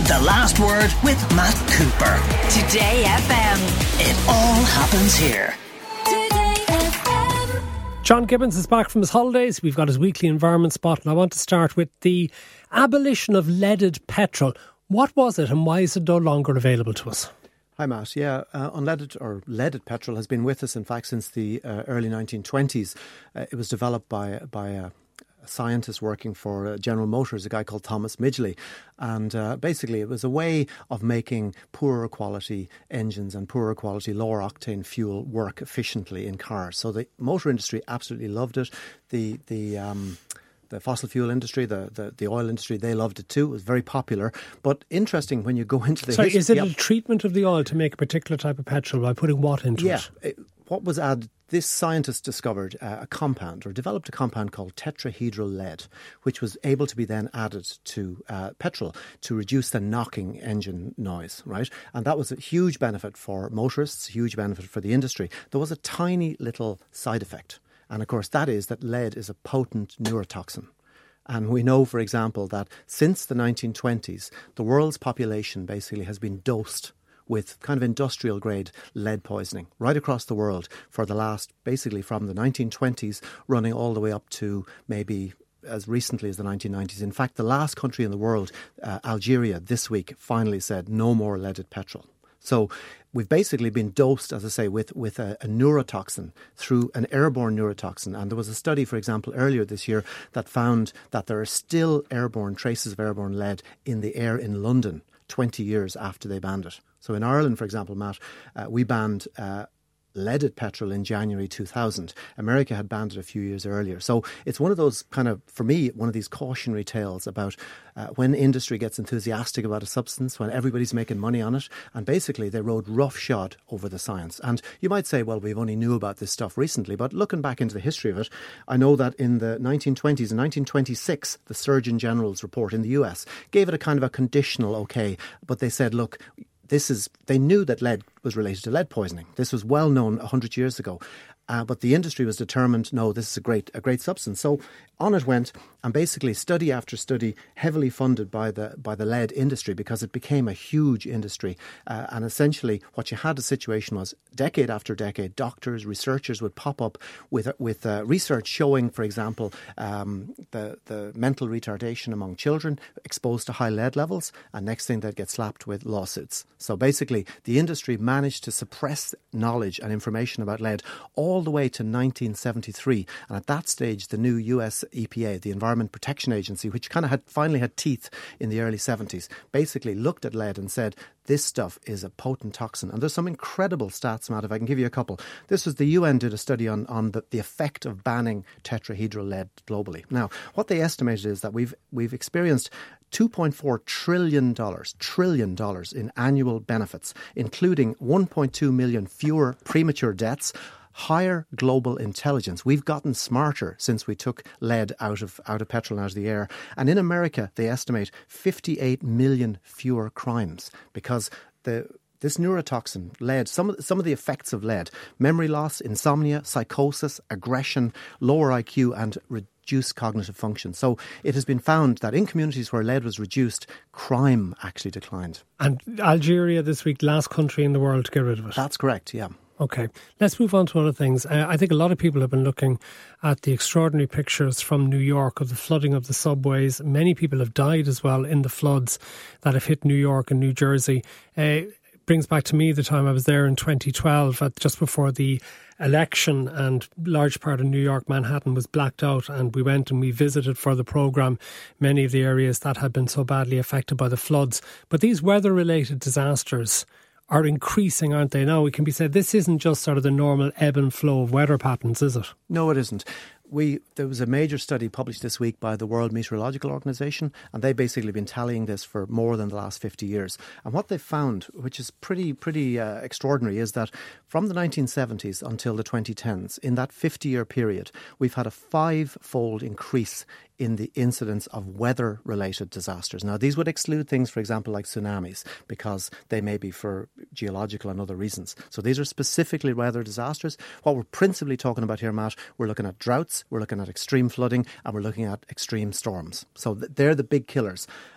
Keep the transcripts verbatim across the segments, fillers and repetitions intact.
The Last Word with Matt Cooper. Today F M. It all happens here. Today F M. John Gibbons is back from his holidays. We've got his weekly environment spot, and I want to start with the abolition of leaded petrol. What was it, and why is it no longer available to us? Hi Matt, yeah, uh, unleaded or leaded petrol has been with us in fact since the uh, early nineteen twenties. Uh, it was developed by by a, a scientist working for uh, General Motors, a guy called Thomas Midgley, and uh, basically it was a way of making poorer quality engines and poorer quality lower octane fuel work efficiently in cars. So the motor industry absolutely loved it. The the um, The fossil fuel industry, the, the, the oil industry, they loved it too. It was very popular. But interesting when you go into the Sorry, history, is it yep. a treatment of the oil to make a particular type of petrol by putting what into yeah, it? it? What was added? This scientist discovered uh, a compound or developed a compound called tetrahedral lead, which was able to be then added to uh, petrol to reduce the knocking engine noise, right? And that was a huge benefit for motorists, a huge benefit for the industry. There was a tiny little side effect. And of course, that is that lead is a potent neurotoxin. And we know, for example, that since the nineteen twenties, the world's population basically has been dosed with kind of industrial grade lead poisoning right across the world for the last, basically from the nineteen twenties running all the way up to maybe as recently as the nineteen nineties. In fact, the last country in the world, uh, Algeria, this week finally said no more leaded petrol. So we've basically been dosed, as I say, with, with a, a neurotoxin through an airborne neurotoxin. And there was a study, for example, earlier this year that found that there are still airborne traces of airborne lead in the air in London twenty years after they banned it. So in Ireland, for example, Matt, uh, we banned uh, leaded petrol in January two thousand. America had banned it a few years earlier. So it's one of those kind of, for me, one of these cautionary tales about uh, when industry gets enthusiastic about a substance, when everybody's making money on it. And basically they rode roughshod over the science. And you might say, well, we've only knew about this stuff recently. But looking back into the history of it, I know that in the nineteen twenties, in nineteen twenty-six, the Surgeon General's report in the U S gave it a kind of a conditional okay. But they said, look, This is, they knew that lead was related to lead poisoning. This was well known one hundred years ago. Uh, but the industry was determined, no, this is a great a great substance. So on it went, and basically study after study, heavily funded by the by the lead industry because it became a huge industry. Uh, and essentially what you had a situation was decade after decade, doctors, researchers would pop up with with uh, research showing, for example, um, the, the mental retardation among children exposed to high lead levels. And next thing they'd get slapped with lawsuits. So basically the industry managed to suppress knowledge and information about lead all all the way to nineteen seventy-three. And at that stage, the new U S E P A, the Environment Protection Agency, which kind of had finally had teeth in the early seventies, basically looked at lead and said, this stuff is a potent toxin. And there's some incredible stats, Matt, if I can give you a couple. This was the U N did a study on, on the, the effect of banning tetrahedral lead globally. Now, what they estimated is that we've we've experienced two point four trillion dollars, trillion dollars in annual benefits, including one point two million fewer premature deaths, higher global intelligence. We've gotten smarter since we took lead out of out of petrol and out of the air. And in America, they estimate fifty-eight million fewer crimes because the this neurotoxin, lead, some of, some of the effects of lead, memory loss, insomnia, psychosis, aggression, lower I Q and reduced cognitive function. So it has been found that in communities where lead was reduced, crime actually declined. And Algeria this week, last country in the world to get rid of it. That's correct, yeah. Okay, let's move on to other things. Uh, I think a lot of people have been looking at the extraordinary pictures from New York of the flooding of the subways. Many people have died as well in the floods that have hit New York and New Jersey. Uh, brings back to me the time I was there in twenty twelve, at just before the election, and large part of New York, Manhattan was blacked out, and we went and we visited for the programme many of the areas that had been so badly affected by the floods. But these weather-related disasters are increasing, aren't they? Now, it can be said this isn't just sort of the normal ebb and flow of weather patterns, is it? No, it isn't. We there was a major study published this week by the World Meteorological Organization, and they've basically been tallying this for more than the last fifty years. And what they've found, which is pretty pretty uh, extraordinary, is that from the nineteen seventies until the twenty tens, in that fifty-year period, we've had a five-fold increase in the incidence of weather-related disasters. Now, these would exclude things, for example, like tsunamis, because they may be for geological and other reasons. So these are specifically weather disasters. What we're principally talking about here, Matt, we're looking at droughts, we're looking at extreme flooding, and we're looking at extreme storms. So th- they're the big killers.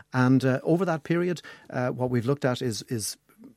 And uh, over that period, uh, what we've looked at is is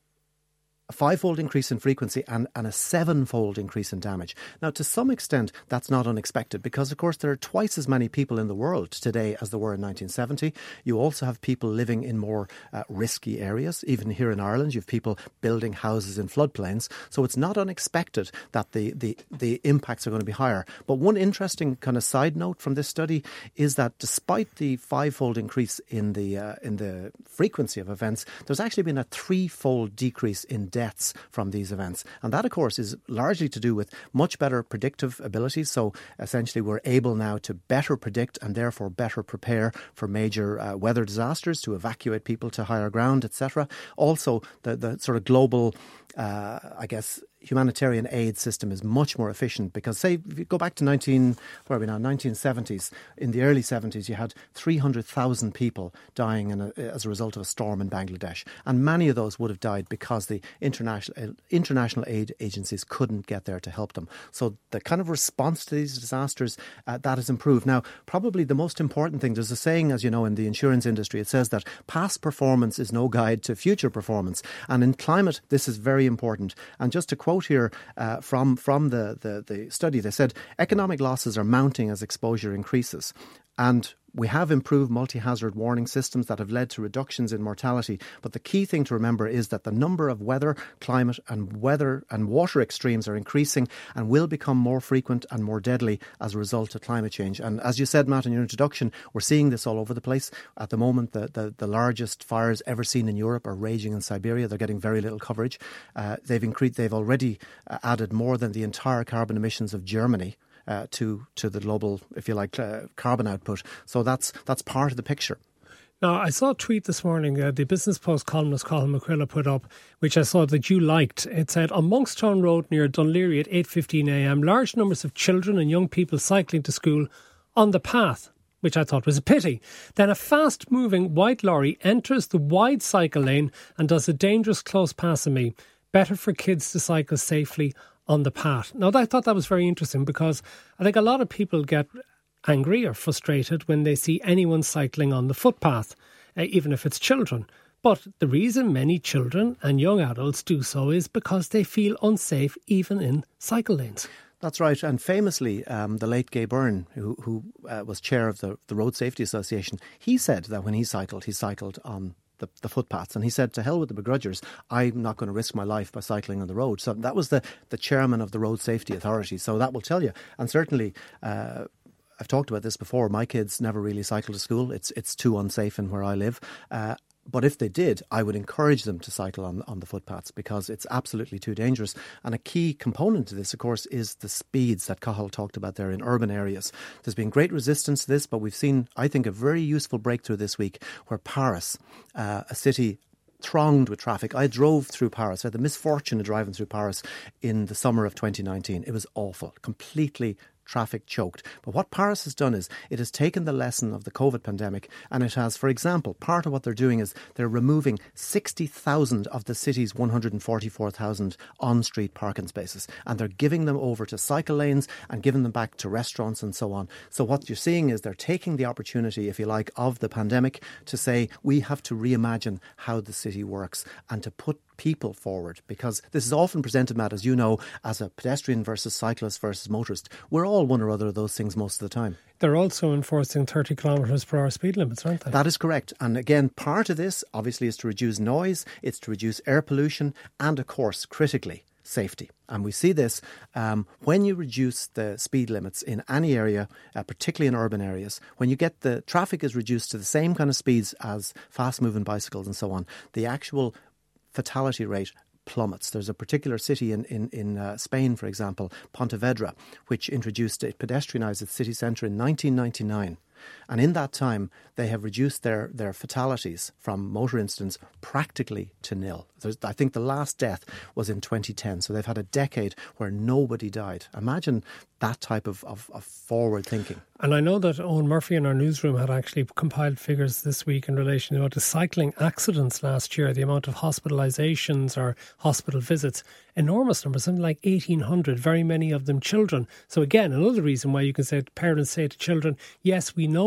a five-fold increase in frequency and, and a seven-fold increase in damage. Now, to some extent, that's not unexpected because, of course, there are twice as many people in the world today as there were in nineteen seventy. You also have people living in more uh, risky areas. Even here in Ireland, you have people building houses in floodplains. So it's not unexpected that the, the, the impacts are going to be higher. But one interesting kind of side note from this study is that despite the five-fold increase in the, uh, in the frequency of events, there's actually been a three-fold decrease in deaths from these events. And that, of course, is largely to do with much better predictive abilities. So essentially, we're able now to better predict and therefore better prepare for major uh, weather disasters, to evacuate people to higher ground, et cetera. Also, the, the sort of global, uh, I guess, humanitarian aid system is much more efficient because, say, if you go back to nineteen, where are we now, nineteen seventies, in the early seventies, you had three hundred thousand people dying in a, as a result of a storm in Bangladesh. And many of those would have died because the international, uh, international aid agencies couldn't get there to help them. So the kind of response to these disasters, uh, that has improved. Now, probably the most important thing, there's a saying, as you know, in the insurance industry, it says that past performance is no guide to future performance. And in climate, this is very important. And just to quote here uh, from, from the, the, the study, they said, economic losses are mounting as exposure increases. And we have improved multi-hazard warning systems that have led to reductions in mortality. But the key thing to remember is that the number of weather, climate and weather and water extremes are increasing and will become more frequent and more deadly as a result of climate change. And as you said, Matt, in your introduction, we're seeing this all over the place. At the moment, the, the, the largest fires ever seen in Europe are raging in Siberia. They're getting very little coverage. Uh, they've increased, they've already uh, added more than the entire carbon emissions of Germany Uh, to to the global, if you like, uh, carbon output. So that's that's part of the picture. Now, I saw a tweet this morning, uh, the Business Post columnist Colin McQuilla put up, which I saw that you liked. It said, on Monkstown Road near Dunleary at eight fifteen a m, large numbers of children and young people cycling to school on the path, which I thought was a pity. Then a fast-moving white lorry enters the wide cycle lane and does a dangerous close pass of me. Better for kids to cycle safely on the path. Now, I thought that was very interesting because I think a lot of people get angry or frustrated when they see anyone cycling on the footpath, uh, even if it's children. But the reason many children and young adults do so is because they feel unsafe even in cycle lanes. That's right. And famously, um, the late Gay Byrne, who, who uh, was chair of the, the Road Safety Association, he said that when he cycled, he cycled on The, the footpaths. And he said, to hell with the begrudgers, I'm not going to risk my life by cycling on the road. So that was the, the chairman of the Road Safety Authority. So that will tell you. And certainly, uh, I've talked about this before, my kids never really cycle to school. It's it's too unsafe in where I live. Uh, But if they did, I would encourage them to cycle on, on the footpaths because it's absolutely too dangerous. And a key component to this, of course, is the speeds that Cathal talked about there in urban areas. There's been great resistance to this, but we've seen, I think, a very useful breakthrough this week where Paris, uh, a city thronged with traffic. I drove through Paris. I had the misfortune of driving through Paris in the summer of twenty nineteen. It was awful, completely traffic choked. But what Paris has done is it has taken the lesson of the COVID pandemic and it has, for example, part of what they're doing is they're removing sixty thousand of the city's one hundred forty-four thousand on-street parking spaces and they're giving them over to cycle lanes and giving them back to restaurants and so on. So what you're seeing is they're taking the opportunity, if you like, of the pandemic to say we have to reimagine how the city works and to put people forward, because this is often presented, Matt, as you know, as a pedestrian versus cyclist versus motorist. We're all one or other of those things most of the time. They're also enforcing thirty kilometres per hour speed limits, aren't they? That is correct. And again, part of this obviously is to reduce noise, it's to reduce air pollution and, of course, critically, safety. And we see this um, when you reduce the speed limits in any area, uh, particularly in urban areas, when you get the traffic is reduced to the same kind of speeds as fast-moving bicycles and so on, the actual fatality rate plummets. There's a particular city in, in, in uh, Spain, for example, Pontevedra, which introduced it, pedestrianised its city centre in nineteen ninety-nine. And in that time, they have reduced their, their fatalities from motor incidents practically to nil. There's, I think the last death was in twenty ten. So they've had a decade where nobody died. Imagine that type of, of, of forward thinking. And I know that Owen Murphy in our newsroom had actually compiled figures this week in relation to cycling accidents last year, the amount of hospitalisations or hospital visits, enormous numbers, something like eighteen hundred, very many of them children. So again, another reason why you can say parents say to children, yes, we know that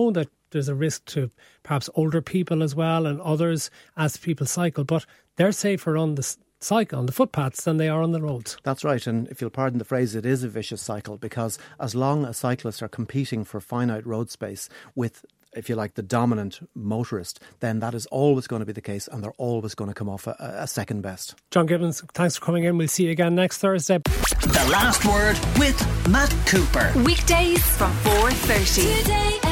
there's a risk to perhaps older people as well and others as people cycle. But they're safer on the cycle, on the footpaths, than they are on the roads. That's right, and if you'll pardon the phrase, it is a vicious cycle, because as long as cyclists are competing for finite road space with, if you like, the dominant motorist, then that is always going to be the case, and they're always going to come off a, a second best. John Gibbons, thanks for coming in. We'll see you again next Thursday. The Last Word with Matt Cooper. Weekdays from four thirty. Today